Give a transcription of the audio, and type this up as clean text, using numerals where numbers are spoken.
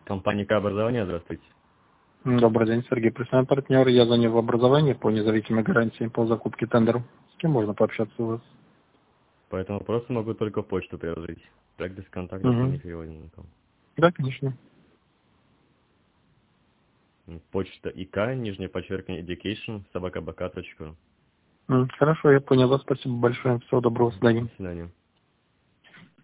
Компания К-образование, здравствуйте. Добрый день, Сергей, профессиональный партнер. Я звоню в образование по независимой гарантии по закупке тендеров. С кем можно пообщаться у вас? По этому вопросу могу только почту приложить. Так без контакта не Угу. переводим никому. Да, конечно. Почта ик, _education, @bk.ru. Хорошо, я понял вас. Спасибо большое. Всего доброго. До свидания. До свидания.